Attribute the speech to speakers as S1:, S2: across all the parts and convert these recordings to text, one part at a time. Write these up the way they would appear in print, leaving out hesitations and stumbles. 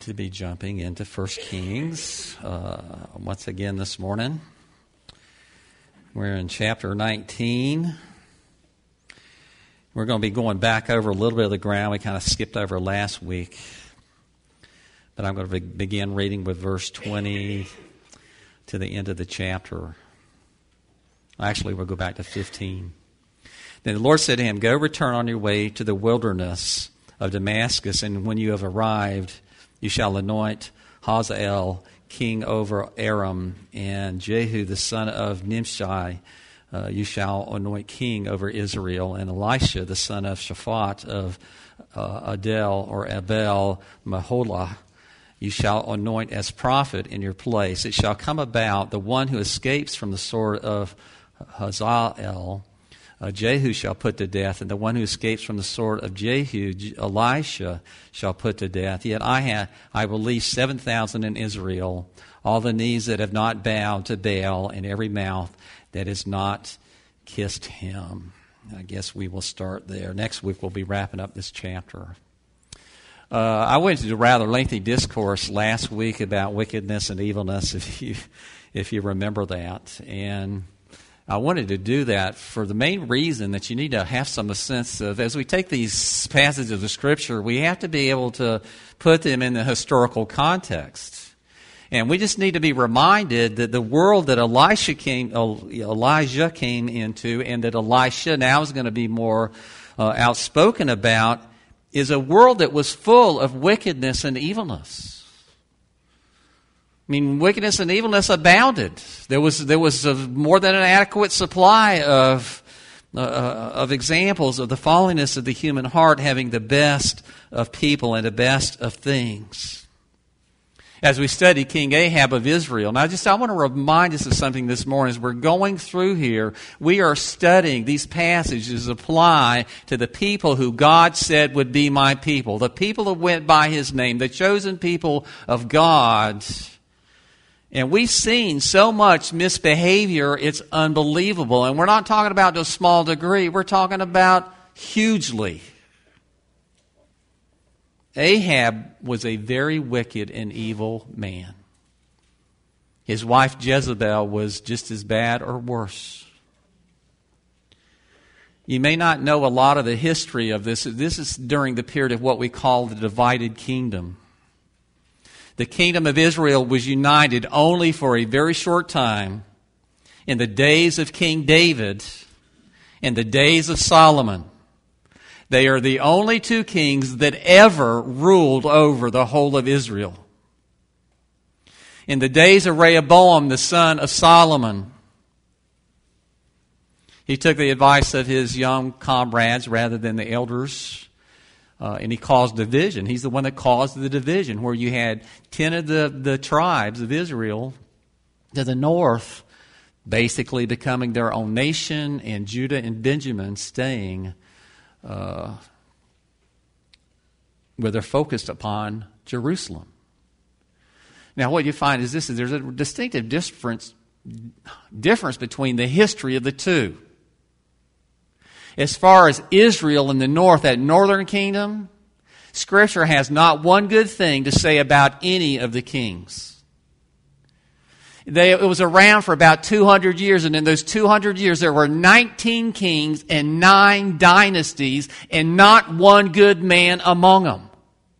S1: to be jumping into 1 Kings once again this morning. We're in chapter 19. We're going to be going back over a little bit of the ground we kind of skipped over last week. But I'm going to begin reading with verse 20 to the end of the chapter. Actually, we'll go back to 15. Then the Lord said to him, "Go, return on your way to the wilderness of Damascus, and when you have arrived, you shall anoint Hazael king over Aram, and Jehu the son of Nimshi you shall anoint king over Israel, and Elisha the son of Shaphat of Adel or Abel Meholah you shall anoint as prophet in your place. It shall come about, the one who escapes from the sword of Hazael Jehu shall put to death, and the one who escapes from the sword of Jehu, Elisha, shall put to death. Yet I will leave 7,000 in Israel, all the knees that have not bowed to Baal, and every mouth that has not kissed him." I guess we will start there. Next week we'll be wrapping up this chapter. I went to a rather lengthy discourse last week about wickedness and evilness, if you remember that, and I wanted to do that for the main reason that you need to have some sense of, as we take these passages of the Scripture, we have to be able to put them in the historical context. And we just need to be reminded that the world that Elijah came into, and that Elisha now is going to be more outspoken about, is a world that was full of wickedness and evilness. I mean, wickedness and evilness abounded. There was a more than an adequate supply of examples of the fallenness of the human heart having the best of people and the best of things. As we study King Ahab of Israel, now I want to remind us of something this morning. As we're going through here, we are studying these passages apply to the people who God said would be my people, the people that went by His name, the chosen people of God. And we've seen so much misbehavior, it's unbelievable. And we're not talking about to a small degree, we're talking about hugely. Ahab was a very wicked and evil man. His wife Jezebel was just as bad or worse. You may not know a lot of the history of this. This is during the period of what we call the divided kingdom. The kingdom of Israel was united only for a very short time in the days of King David and the days of Solomon. They are the only two kings that ever ruled over the whole of Israel. In the days of Rehoboam, the son of Solomon, he took the advice of his young comrades rather than the elders. And he caused division. He's the one that caused the division, where you had 10 of the tribes of Israel to the north basically becoming their own nation, and Judah and Benjamin staying where they're focused upon Jerusalem. Now what you find is there's a distinctive difference between the history of the two. As far as Israel in the north, that northern kingdom, Scripture has not one good thing to say about any of the kings. It was around for about 200 years, and in those 200 years there were 19 kings and 9 dynasties, and not one good man among them.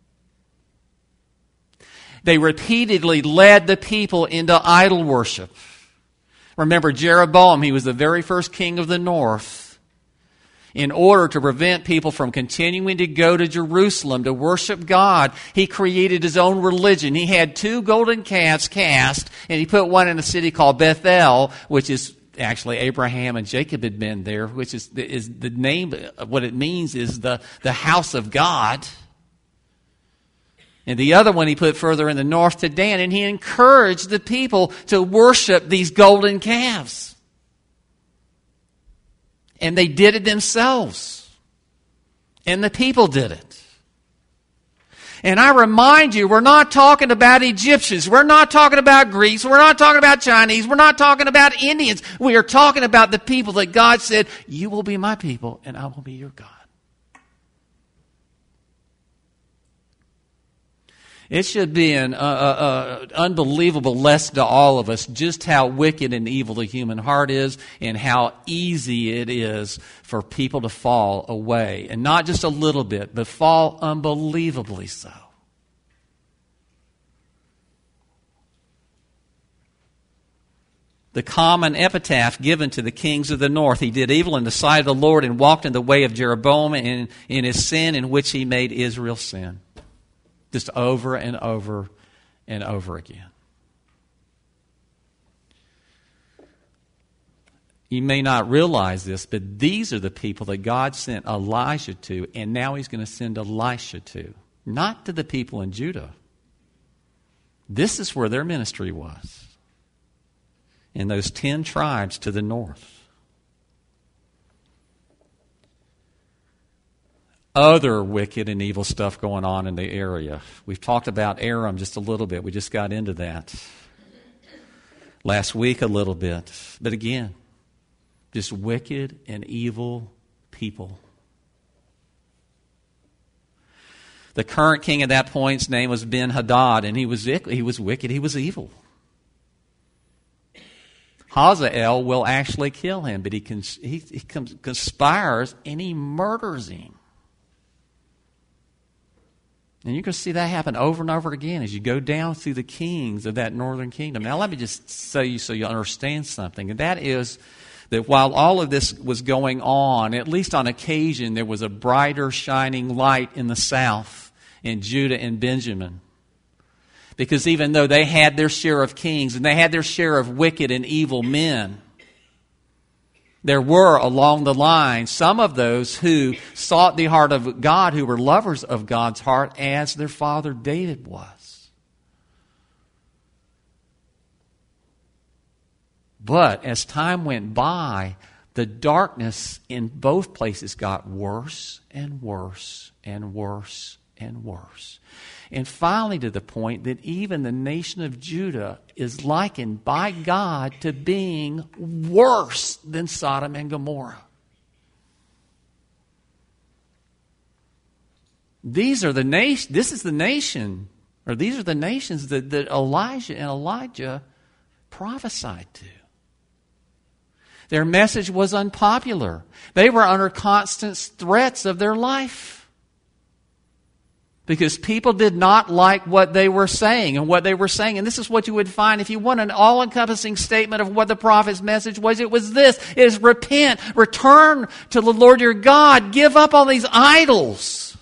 S1: They repeatedly led the people into idol worship. Remember Jeroboam, he was the very first king of the north. In order to prevent people from continuing to go to Jerusalem to worship God, he created his own religion. He had 2 golden calves cast, and he put one in a city called Bethel, which is actually Abraham and Jacob had been there, which is the name. What it means is the house of God. And the other one he put further in the north to Dan, and he encouraged the people to worship these golden calves. And they did it themselves. And the people did it. And I remind you, we're not talking about Egyptians. We're not talking about Greeks. We're not talking about Chinese. We're not talking about Indians. We are talking about the people that God said, "You will be my people and I will be your God." It should be an unbelievable lesson to all of us just how wicked and evil the human heart is and how easy it is for people to fall away. And not just a little bit, but fall unbelievably so. The common epitaph given to the kings of the north: he did evil in the sight of the Lord and walked in the way of Jeroboam in his sin in which he made Israel sin. Just over and over and over again. You may not realize this, but these are the people that God sent Elijah to, and now he's going to send Elisha to. Not to the people in Judah. This is where their ministry was. In those 10 tribes to the north. Other wicked and evil stuff going on in the area. We've talked about Aram just a little bit. We just got into that last week a little bit. But again, just wicked and evil people. The current king at that point's name was Ben-Hadad, and he was wicked, he was evil. Hazael will actually kill him, but he conspires and he murders him. And you can see that happen over and over again as you go down through the kings of that northern kingdom. Now let me just say you so you understand something, and that is that while all of this was going on, at least on occasion, there was a brighter shining light in the south, in Judah and Benjamin. Because even though they had their share of kings and they had their share of wicked and evil men, there were along the line some of those who sought the heart of God, who were lovers of God's heart, as their father David was. But as time went by, the darkness in both places got worse and worse and worse and worse. And finally to the point that even the nation of Judah is likened by God to being worse than Sodom and Gomorrah. These are the nations that Elijah and Elijah prophesied to. Their message was unpopular. They were under constant threats of their life. Because people did not like what they were saying and what they were saying. And this is what you would find if you want an all-encompassing statement of what the prophet's message was. It was this. It is repent, return to the Lord your God, give up on these idols.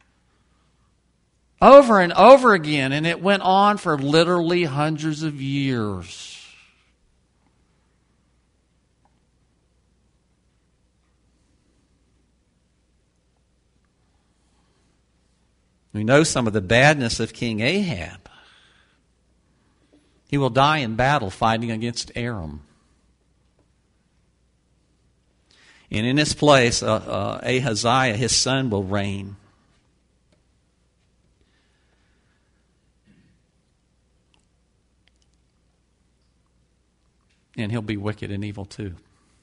S1: Over and over again. And it went on for literally hundreds of years. We know some of the badness of King Ahab. He will die in battle fighting against Aram. And in his place, Ahaziah, his son, will reign. And he'll be wicked and evil too.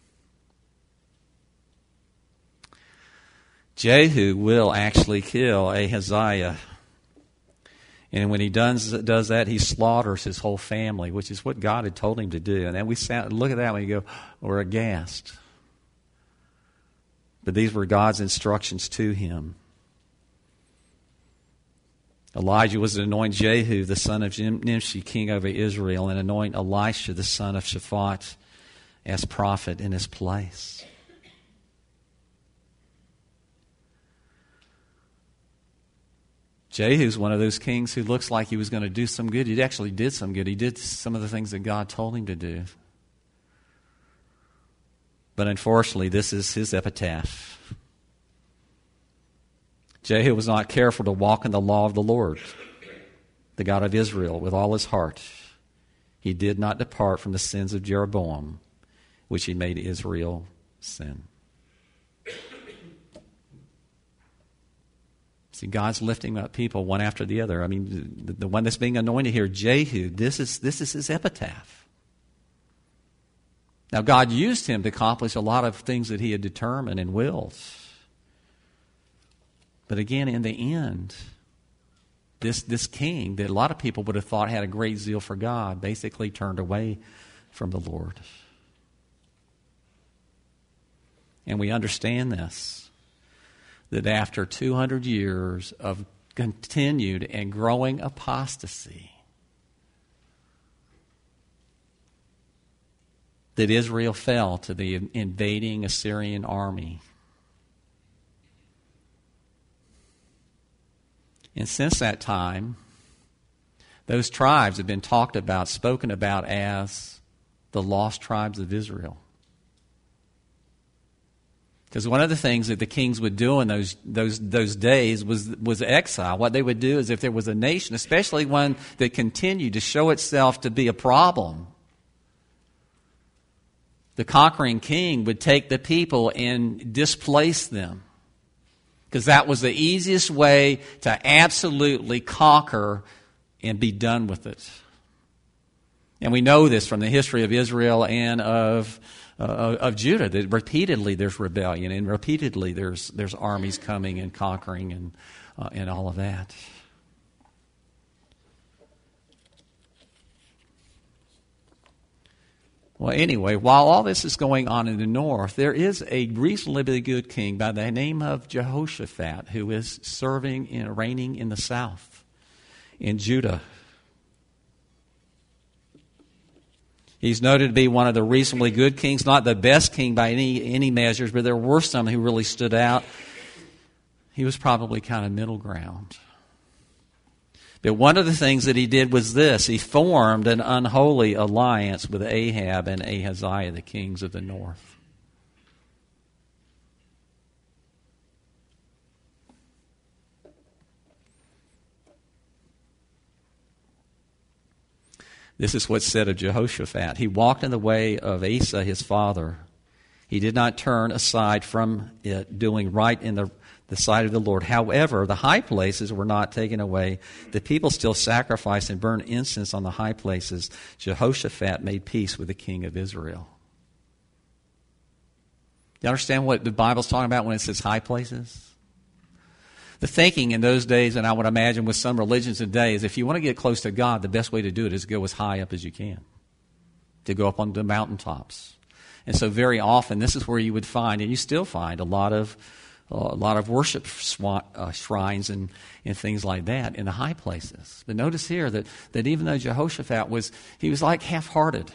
S1: Jehu will actually kill Ahaziah. And when he does that, he slaughters his whole family, which is what God had told him to do. And then we look at that and we go, we're aghast. But these were God's instructions to him. Elijah was to anoint Jehu, the son of Nimshi, king over Israel, and anoint Elisha, the son of Shaphat, as prophet in his place. Jehu's one of those kings who looks like he was going to do some good. He actually did some good. He did some of the things that God told him to do. But unfortunately, this is his epitaph. Jehu was not careful to walk in the law of the Lord, the God of Israel, with all his heart. He did not depart from the sins of Jeroboam, which he made Israel sin. See, God's lifting up people one after the other. I mean, the one that's being anointed here, Jehu, this is his epitaph. Now, God used him to accomplish a lot of things that he had determined and willed. But again, in the end, this king that a lot of people would have thought had a great zeal for God basically turned away from the Lord. And we understand this, that after 200 years of continued and growing apostasy, that Israel fell to the invading Assyrian army. And since that time, those tribes have been talked about, spoken about as the lost tribes of Israel. Because one of the things that the kings would do in those days was exile. What they would do is if there was a nation, especially one that continued to show itself to be a problem, the conquering king would take the people and displace them. Because that was the easiest way to absolutely conquer and be done with it. And we know this from the history of Israel and of Judah, that repeatedly there's rebellion and repeatedly there's armies coming and conquering and all of that. Well, anyway, while all this is going on in the north, there is a reasonably good king by the name of Jehoshaphat who is serving and reigning in the south, in Judah. He's noted to be one of the reasonably good kings, not the best king by any measures, but there were some who really stood out. He was probably kind of middle ground. But one of the things that he did was this. He formed an unholy alliance with Ahab and Ahaziah, the kings of the north. This is what's said of Jehoshaphat. He walked in the way of Asa, his father. He did not turn aside from it, doing right in the sight of the Lord. However, the high places were not taken away. The people still sacrificed and burned incense on the high places. Jehoshaphat made peace with the king of Israel. You understand what the Bible's talking about when it says high places? The thinking in those days, and I would imagine with some religions today, is if you want to get close to God, the best way to do it is to go as high up as you can, to go up on the mountaintops. And so very often, this is where you would find, and you still find, a lot of worship shrines and things like that in the high places. But notice here that even though Jehoshaphat was like half-hearted.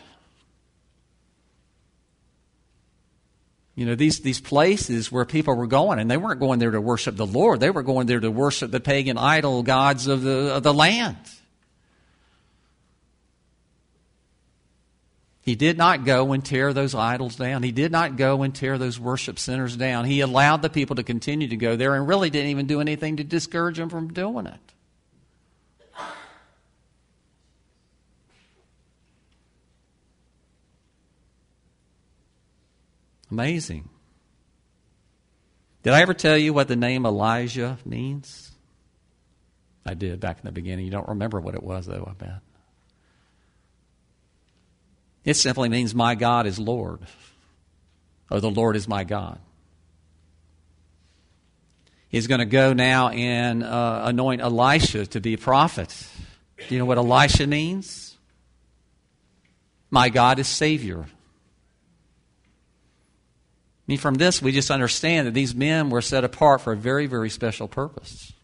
S1: You know, these places where people were going, and they weren't going there to worship the Lord. They were going there to worship the pagan idol gods of the land. He did not go and tear those idols down. He did not go and tear those worship centers down. He allowed the people to continue to go there and really didn't even do anything to discourage them from doing it. Amazing. Did I ever tell you what the name Elijah means? I did back in the beginning. You don't remember what it was, though, I bet. It simply means my God is Lord, or the Lord is my God. He's going to go now and anoint Elisha to be a prophet. Do you know what Elisha means? My God is Savior. I mean, from this, we just understand that these men were set apart for a very, very special purpose.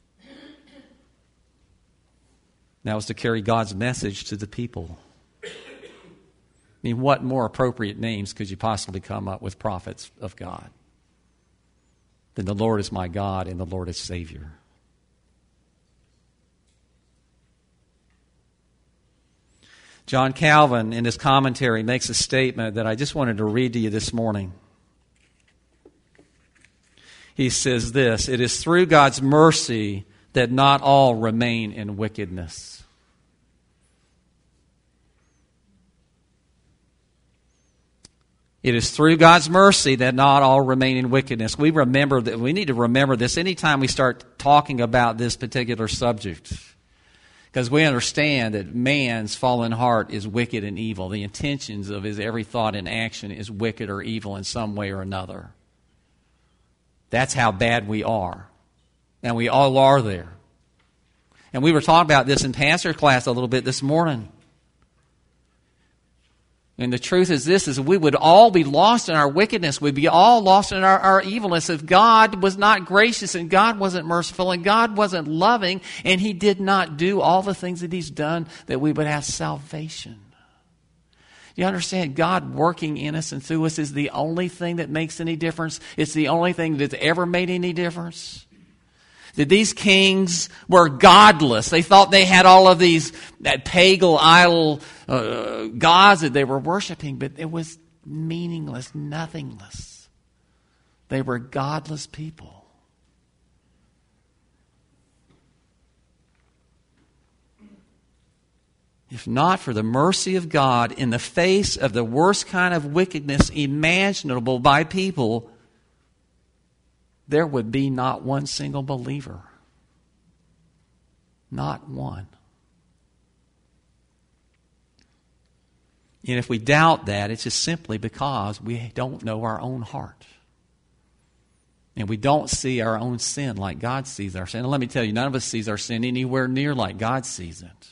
S1: That was to carry God's message to the people. I mean, what more appropriate names could you possibly come up with prophets of God than the Lord is my God and the Lord is Savior? John Calvin, in his commentary, makes a statement that I just wanted to read to you this morning. He says this: "It is through God's mercy that not all remain in wickedness." It is through God's mercy that not all remain in wickedness. We need to remember this anytime we start talking about this particular subject. Because we understand that man's fallen heart is wicked and evil. The intentions of his every thought and action is wicked or evil in some way or another. That's how bad we are. And we all are there. And we were talking about this in pastor class a little bit this morning. And the truth is this, is we would all be lost in our wickedness. We'd be all lost in our evilness if God was not gracious and God wasn't merciful and God wasn't loving and He did not do all the things that He's done that we would have salvation. You understand, God working in us and through us is the only thing that makes any difference. It's the only thing that's ever made any difference. That these kings were godless. They thought they had all of these pagan idol gods that they were worshiping, but it was meaningless, nothingless. They were godless people. If not for the mercy of God in the face of the worst kind of wickedness imaginable by people, there would be not one single believer. Not one. And if we doubt that, it's just simply because we don't know our own heart. And we don't see our own sin like God sees our sin. And let me tell you, none of us sees our sin anywhere near like God sees it.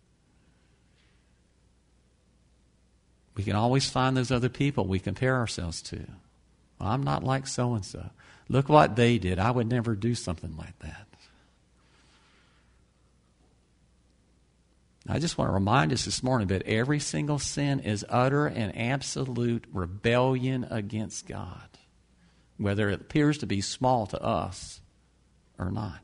S1: We can always find those other people we compare ourselves to. Well, I'm not like so-and-so. Look what they did. I would never do something like that. I just want to remind us this morning that every single sin is utter and absolute rebellion against God, whether it appears to be small to us or not.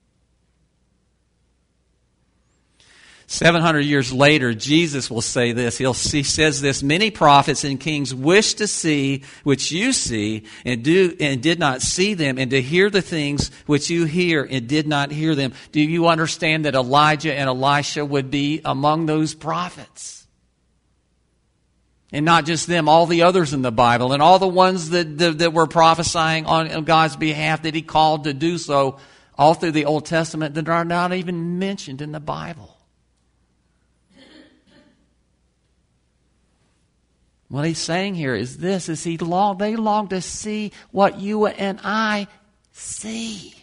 S1: 700 years later, Jesus will say this. He says this, many prophets and kings wish to see which you see and did not see them, and to hear the things which you hear and did not hear them. Do you understand that Elijah and Elisha would be among those prophets? And not just them, all the others in the Bible, and all the ones that were prophesying on God's behalf that He called to do so all through the Old Testament that are not even mentioned in the Bible. What He's saying here is this, is they long to see what you and I see.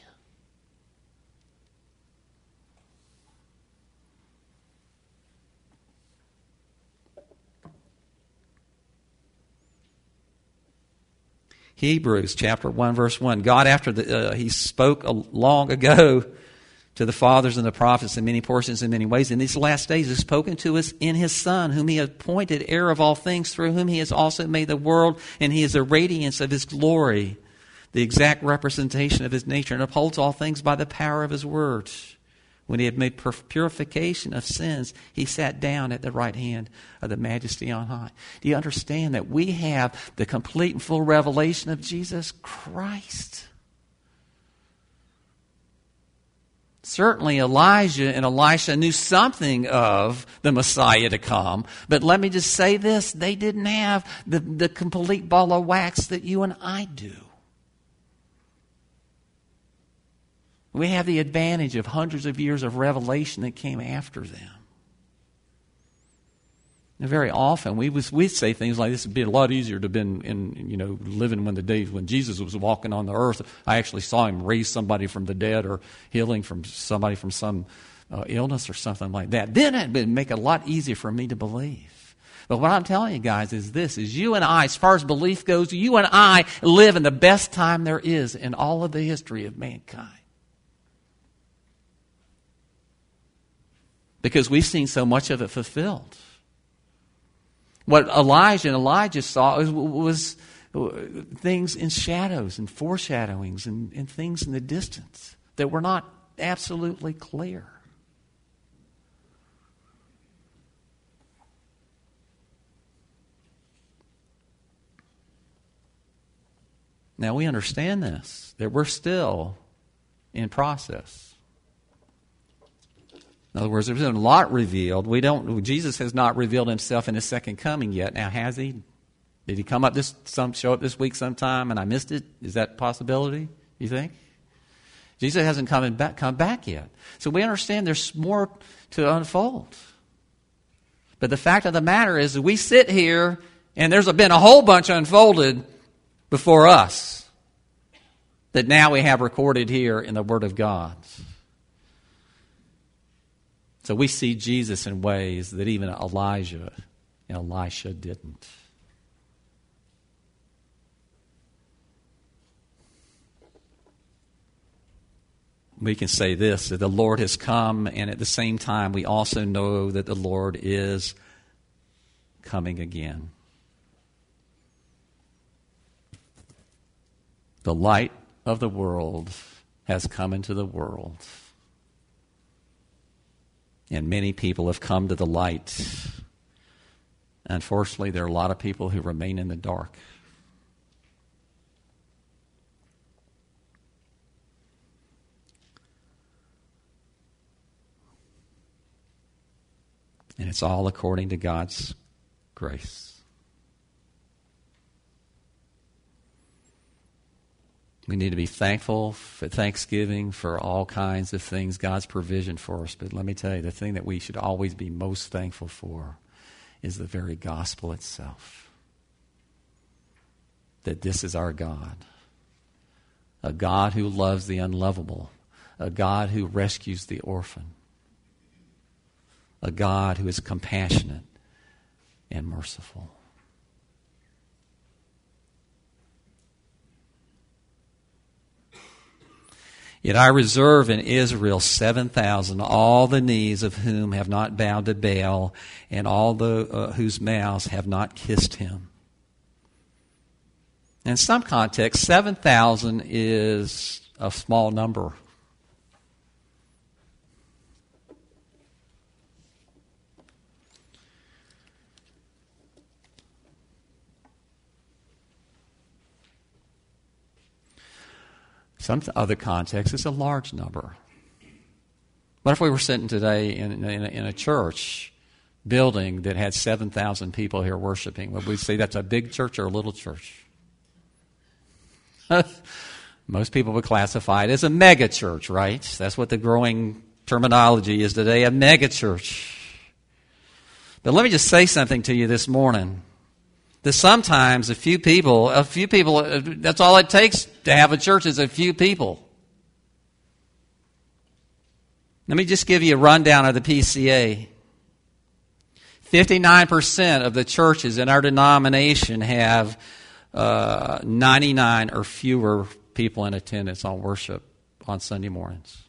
S1: Hebrews chapter 1 verse 1. God after He spoke long ago to the fathers and the prophets in many portions in many ways. In these last days has spoken to us in His Son, whom He appointed heir of all things, through whom He has also made the world, and He is the radiance of His glory, the exact representation of His nature, and upholds all things by the power of His word. When He had made purification of sins, He sat down at the right hand of the Majesty on high. Do you understand that we have the complete and full revelation of Jesus Christ? Certainly Elijah and Elisha knew something of the Messiah to come. But let me just say this, they didn't have the complete ball of wax that you and I do. We have the advantage of hundreds of years of revelation that came after them. And very often we'd say things like, this would be a lot easier to have been living when the days when Jesus was walking on the earth. I actually saw Him raise somebody from the dead or healing from somebody from some illness or something like that. Then it would make it a lot easier for me to believe. But what I'm telling you guys is this, is you and I, as far as belief goes, you and I live in the best time there is in all of the history of mankind. Because we've seen so much of it fulfilled. What Elijah and Elijah saw was things in shadows and foreshadowings and things in the distance that were not absolutely clear. Now we understand this, that we're still in process. In other words, there's been a lot revealed. Jesus has not revealed Himself in His second coming yet. Now, has He? Did He show up this week sometime and I missed it? Is that a possibility, you think? Jesus hasn't come back yet. So we understand there's more to unfold. But the fact of the matter is that we sit here and there's been a whole bunch unfolded before us that now we have recorded here in the Word of God. So we see Jesus in ways that even Elisha and Elisha didn't. We can say this, that the Lord has come, and at the same time we also know that the Lord is coming again. The light of the world has come into the world. And many people have come to the light. Unfortunately, there are a lot of people who remain in the dark. And it's all according to God's grace. We need to be thankful for Thanksgiving for all kinds of things, God's provision for us. But let me tell you, the thing that we should always be most thankful for is the very gospel itself. That this is our God. A God who loves the unlovable. A God who rescues the orphan. A God who is compassionate and merciful. Yet I reserve in Israel 7,000, all the knees of whom have not bowed to Baal, and all whose mouths have not kissed him. In some contexts, 7,000 is a small number. Some other contexts, it's a large number. What if we were sitting today in a church building that had 7,000 people here worshiping? Would we say that's a big church or a little church? Most people would classify it as a mega church, right? That's what the growing terminology is today, a mega church. But let me just say something to you this morning. That sometimes a few people, that's all it takes to have a church is a few people. Let me just give you a rundown of the PCA. 59% of the churches in our denomination have 99 or fewer people in attendance on worship on Sunday mornings.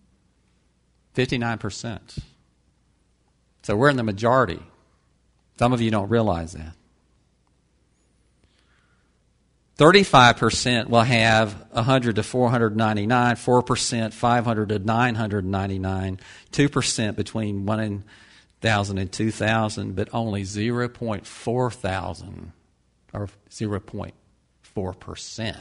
S1: 59%. So we're in the majority. Some of you don't realize that. 35% will have 100 to 499, 4% 500 to 999, 2% between 1,000 and 2,000, but only 0.4 thousand, or 0.4%,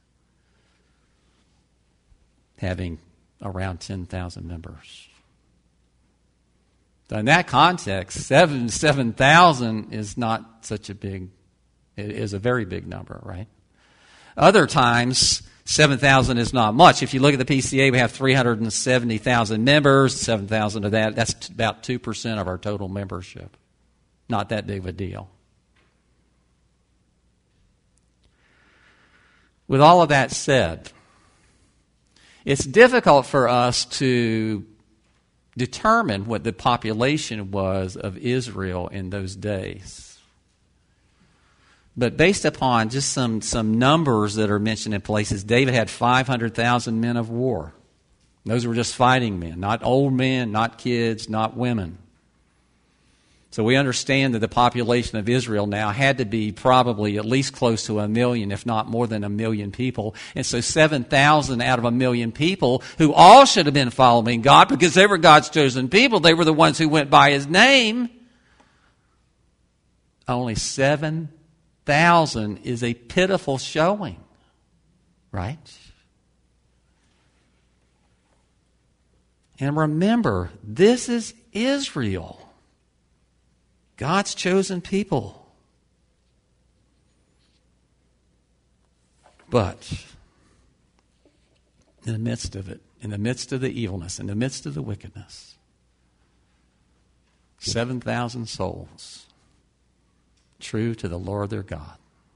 S1: having around 10,000 members. So in that context, 7,000 is not such a big, it is a very big number, right? Other times, 7,000 is not much. If you look at the PCA, we have 370,000 members. 7,000 of that, that's about 2% of our total membership. Not that big of a deal. With all of that said, it's difficult for us to determine what the population was of Israel in those days. But based upon just some numbers that are mentioned in places, David had 500,000 men of war. Those were just fighting men, not old men, not kids, not women. So we understand that the population of Israel now had to be probably at least close to 1 million, if not more than 1 million people. And so 7,000 out of 1 million people, who all should have been following God because they were God's chosen people, they were the ones who went by His name, only 7,000 is a pitiful showing, right? And remember, this is Israel, God's chosen people. But in the midst of it, in the midst of the evilness, in the midst of the wickedness, 7,000 souls true to the Lord their God.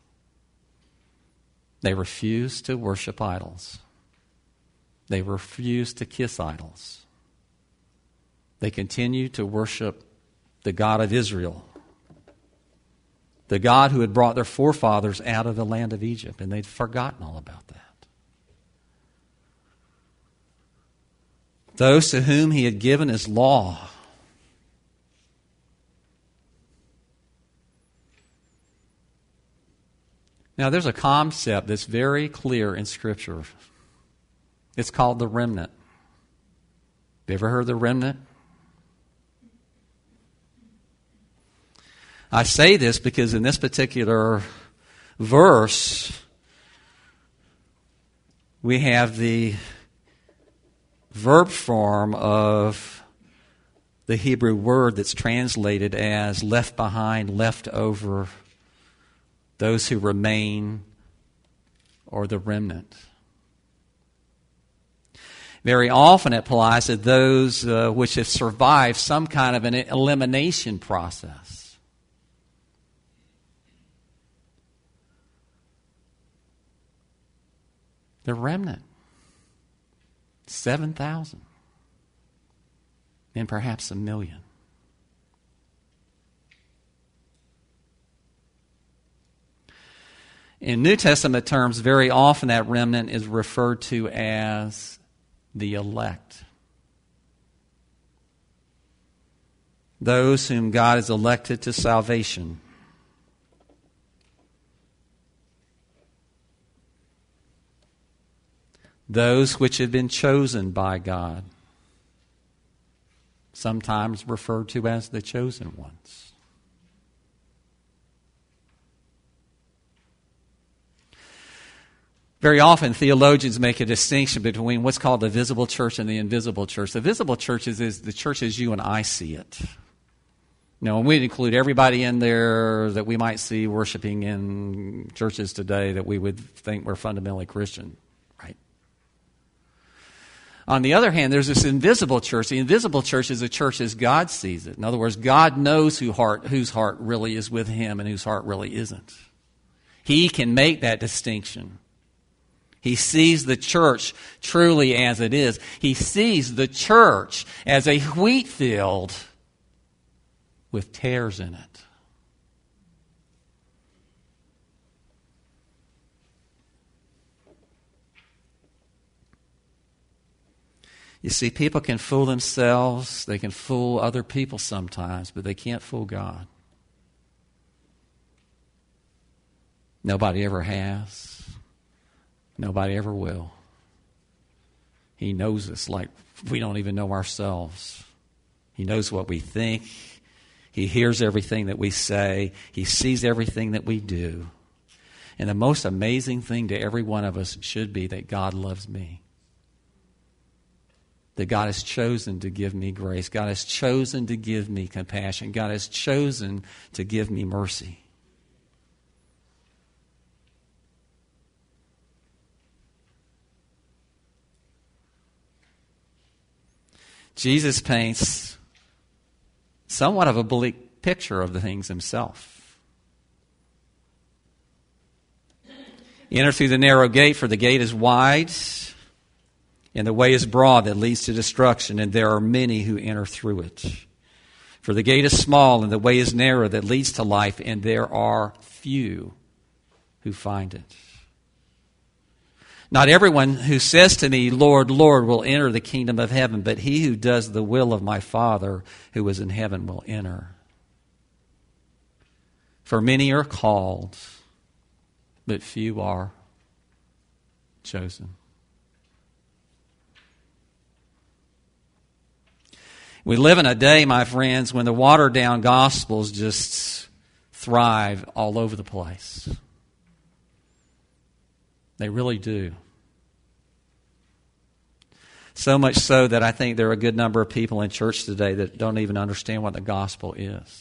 S1: They refused to worship idols. They refused to kiss idols. They continue to worship the God of Israel, the God who had brought their forefathers out of the land of Egypt, and they'd forgotten all about that. Those to whom he had given his law. Now, there's a concept that's very clear in Scripture. It's called the remnant. Have you ever heard of the remnant? I say this because in this particular verse, we have the verb form of the Hebrew word that's translated as left behind, left over, those who remain, or the remnant. Very often it applies to those which have survived some kind of an elimination process. The remnant. 7,000. And perhaps 1 million. In New Testament terms, very often that remnant is referred to as the elect. Those whom God has elected to salvation. Those which have been chosen by God. Sometimes referred to as the chosen ones. Very often, theologians make a distinction between what's called the visible church and the invisible church. The visible church is the church as you and I see it. And we'd include everybody in there that we might see worshiping in churches today that we would think were fundamentally Christian, right? On the other hand, there's this invisible church. The invisible church is a church as God sees it. In other words, God knows whose heart really is with Him and whose heart really isn't. He can make that distinction. He sees the church truly as it is. He sees the church as a wheat field with tares in it. You see, people can fool themselves. They can fool other people sometimes, but they can't fool God. Nobody ever has. Nobody ever will. He knows us like we don't even know ourselves. He knows what we think. He hears everything that we say. He sees everything that we do. And the most amazing thing to every one of us should be that God loves me. That God has chosen to give me grace. God has chosen to give me compassion. God has chosen to give me mercy. Jesus paints somewhat of a bleak picture of the things himself. Enter through the narrow gate, for the gate is wide, and the way is broad that leads to destruction, and there are many who enter through it. For the gate is small, and the way is narrow that leads to life, and there are few who find it. Not everyone who says to me, Lord, Lord, will enter the kingdom of heaven, but he who does the will of my Father who is in heaven will enter. For many are called, but few are chosen. We live in a day, my friends, when the watered-down gospels just thrive all over the place. They really do. So much so that I think there are a good number of people in church today that don't even understand what the gospel is.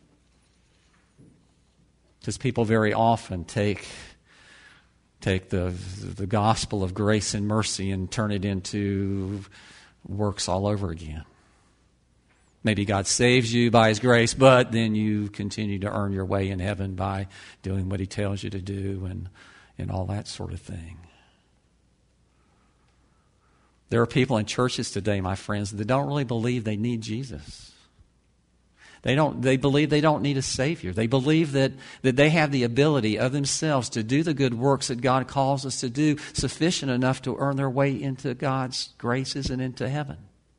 S1: Because people very often take the gospel of grace and mercy and turn it into works all over again. Maybe God saves you by His grace, but then you continue to earn your way in heaven by doing what He tells you to do and all that sort of thing. There are people in churches today, my friends, that don't really believe they need Jesus. They believe they don't need a Savior. They believe that they have the ability of themselves to do the good works that God calls us to do, sufficient enough to earn their way into God's graces and into heaven.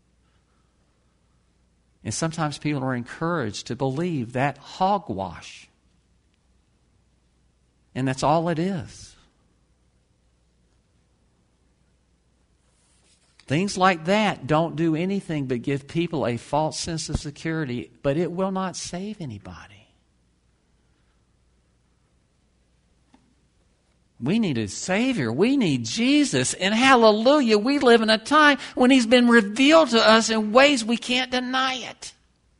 S1: And sometimes people are encouraged to believe that hogwash. And that's all it is. Things like that don't do anything but give people a false sense of security, but it will not save anybody. We need a Savior. We need Jesus. And hallelujah, we live in a time when He's been revealed to us in ways we can't deny it.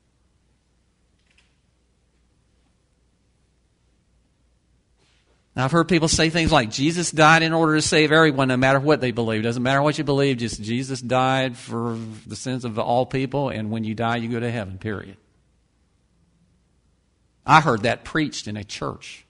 S1: Now, I've heard people say things like, Jesus died in order to save everyone, no matter what they believe. It doesn't matter what you believe, just Jesus died for the sins of all people, and when you die, you go to heaven, period. I heard that preached in a church.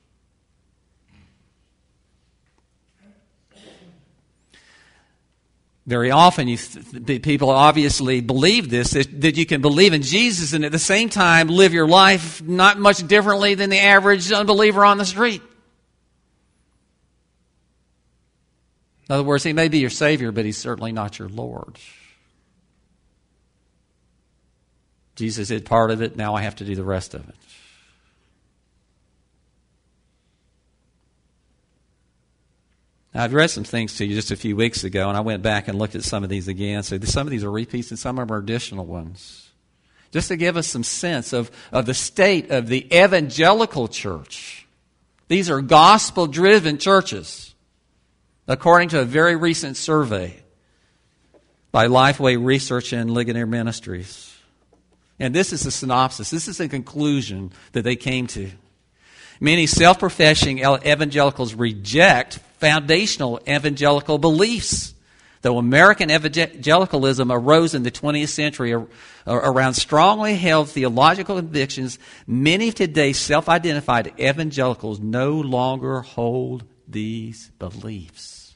S1: Very often, people obviously believe this, that you can believe in Jesus and at the same time live your life not much differently than the average unbeliever on the street. In other words, He may be your Savior, but He's certainly not your Lord. Jesus did part of it, now I have to do the rest of it. Now, I've read some things to you just a few weeks ago, and I went back and looked at some of these again. So some of these are repeats and some of them are additional ones. Just to give us some sense of the state of the evangelical church. These are gospel-driven churches, according to a very recent survey by Lifeway Research and Ligonier Ministries. And this is a synopsis. This is a conclusion that they came to. Many self-professing evangelicals reject foundational evangelical beliefs. Though American evangelicalism arose in the 20th century around strongly held theological convictions, many of today's self-identified evangelicals no longer hold these beliefs.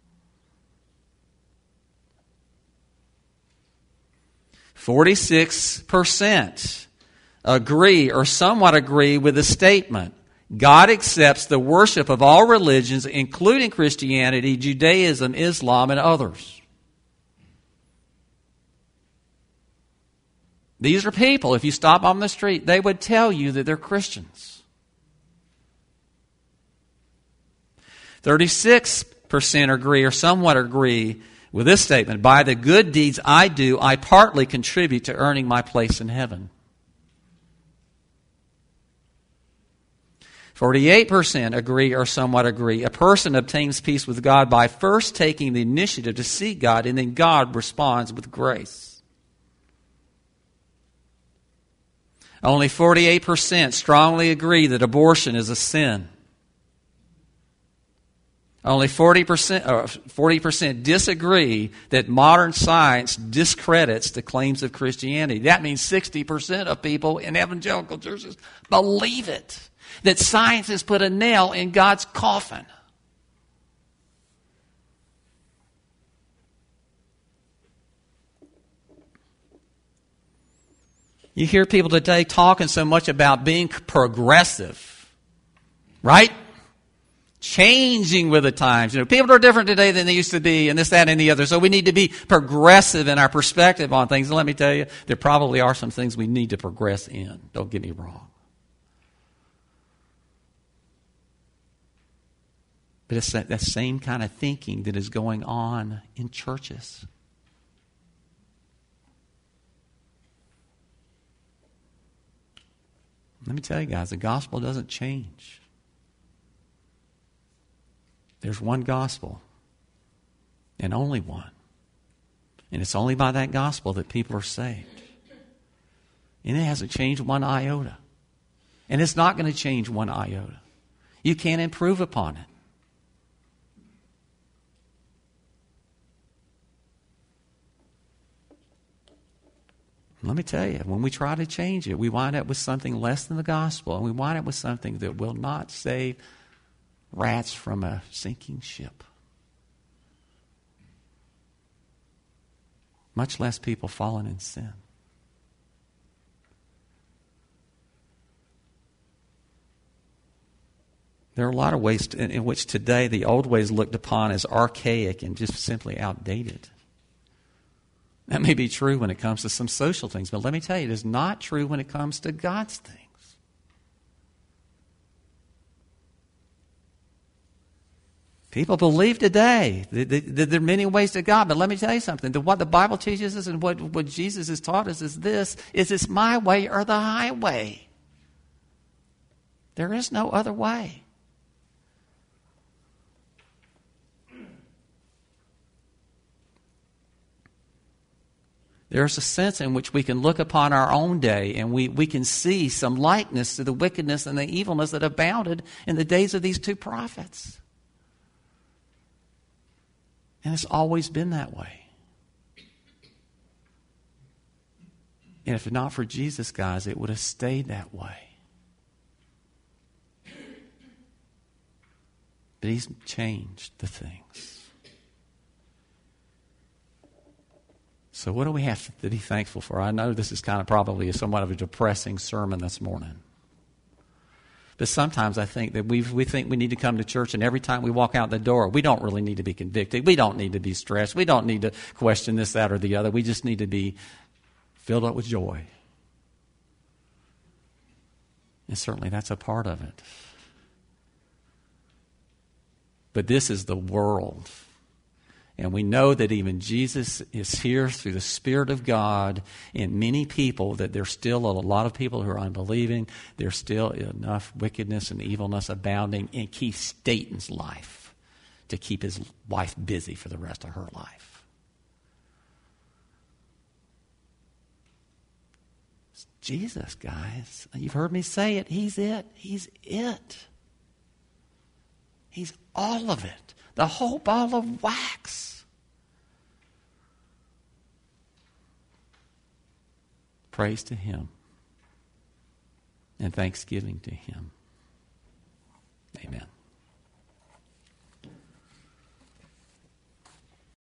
S1: "46% agree or somewhat agree with the statement, God accepts the worship of all religions, including Christianity, Judaism, Islam, and others." These are people, if you stop on the street, they would tell you that they're Christians. 36% agree or somewhat agree with this statement, "By the good deeds I do, I partly contribute to earning my place in heaven." 48% agree or somewhat agree. "A person obtains peace with God by first taking the initiative to seek God, and then God responds with grace." Only 48% strongly agree that abortion is a sin. Only 40% disagree that modern science discredits the claims of Christianity. That means 60% of people in evangelical churches believe it, that science has put a nail in God's coffin. You hear people today talking so much about being progressive, right? Changing with the times. People are different today than they used to be, and this, that, and the other. So we need to be progressive in our perspective on things. And let me tell you, there probably are some things we need to progress in. Don't get me wrong. But it's that same kind of thinking that is going on in churches. Let me tell you guys, the gospel doesn't change. There's one gospel, and only one. And it's only by that gospel that people are saved. And it hasn't changed one iota. And it's not going to change one iota. You can't improve upon it. Let me tell you, when we try to change it, we wind up with something less than the gospel, and we wind up with something that will not save rats from a sinking ship. much less people fallen in sin. There are a lot of ways in which today the old ways looked upon as archaic and just simply outdated. That may be true when it comes to some social things, but let me tell you, it is not true when it comes to God's things. People believe today that there are many ways to God, but let me tell you something. What the Bible teaches us and what Jesus has taught us is this: it's my way or the highway. There is no other way. There's a sense in which we can look upon our own day and we can see some likeness to the wickedness and the evilness that abounded in the days of these two prophets. And it's always been that way. And if not for Jesus, guys, it would have stayed that way. But He's changed the things. So what do we have to be thankful for? I know this is kind of probably somewhat of a depressing sermon this morning. But sometimes I think that we think we need to come to church, and every time we walk out the door, we don't really need to be convicted. We don't need to be stressed. We don't need to question this, that, or the other. We just need to be filled up with joy. And certainly that's a part of it. But this is the world. And we know that even Jesus is here through the Spirit of God in many people, that there's still a lot of people who are unbelieving. There's still enough wickedness and evilness abounding in Keith Staton's life to keep his wife busy for the rest of her life. It's Jesus, guys. You've heard me say it. He's it. He's it. He's all of it. The whole ball of wax. Praise to Him and thanksgiving to Him.